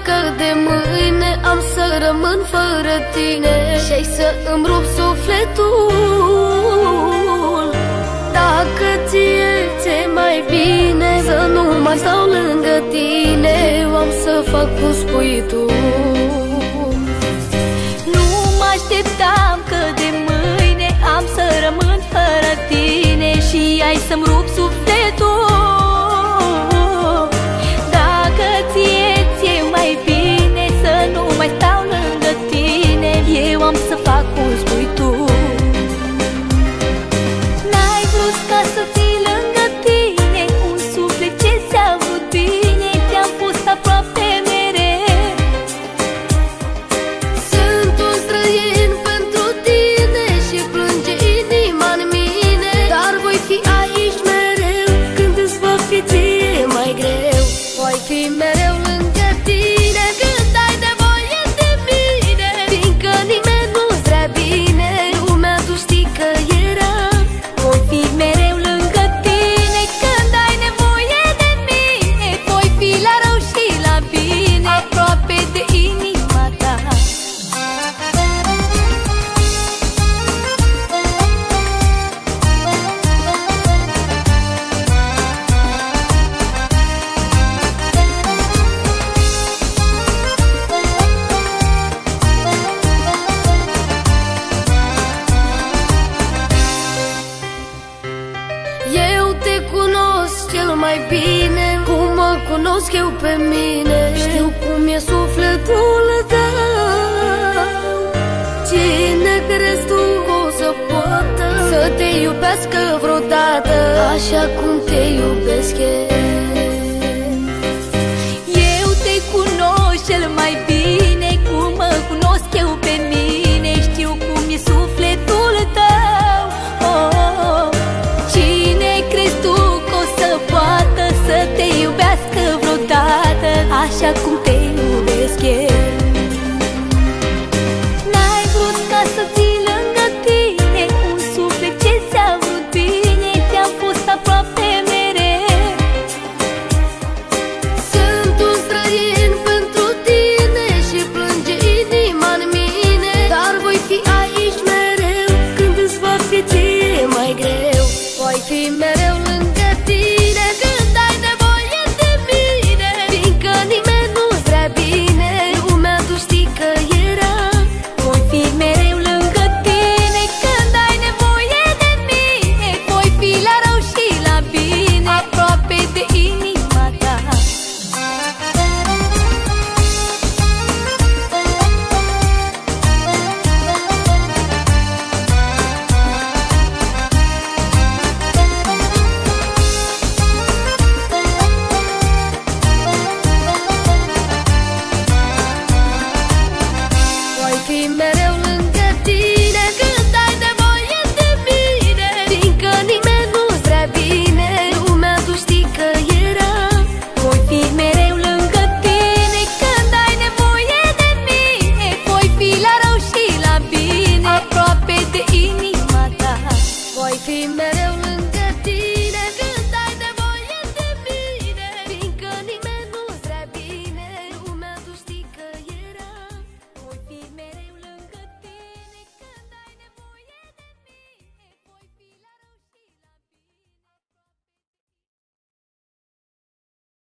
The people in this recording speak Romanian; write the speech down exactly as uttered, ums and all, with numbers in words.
că de mâine am să rămân fără tine și-ai să îmi rup sufletul. Dacă ție ți-e mai bine să nu mai stau lângă tine, eu am să fac cum spui tu. Nu mă așteptam că de mâine am să rămân fără tine și ai să-mi rup sufletul. Dacă ție ți-e mai bine să nu mai stau lângă tine, eu am să fac cum spui tu. N-ai vrut ca să fii lângă tine un suflet ce ți-a avut bine, te-am fost aproape mereu. Sunt un străin pentru tine și plânge inima în mine, dar voi fi aici mereu când îți va fi ție mai greu. Voi fi mereu lângă tine când ai nevoie de mine, fiindcă nimeni nu-ți vrea bine, lumea tu știi că era. Voi fi mereu lângă tine când ai nevoie de mine, voi fi la rău și la bine, aproape de inima ta. Eu te cunosc cel mai bine, cum mă cunosc eu pe mine. Știu cum e sufletul tău. Cine crezi tu că o să poată să te iubească vreodată așa cum te iubesc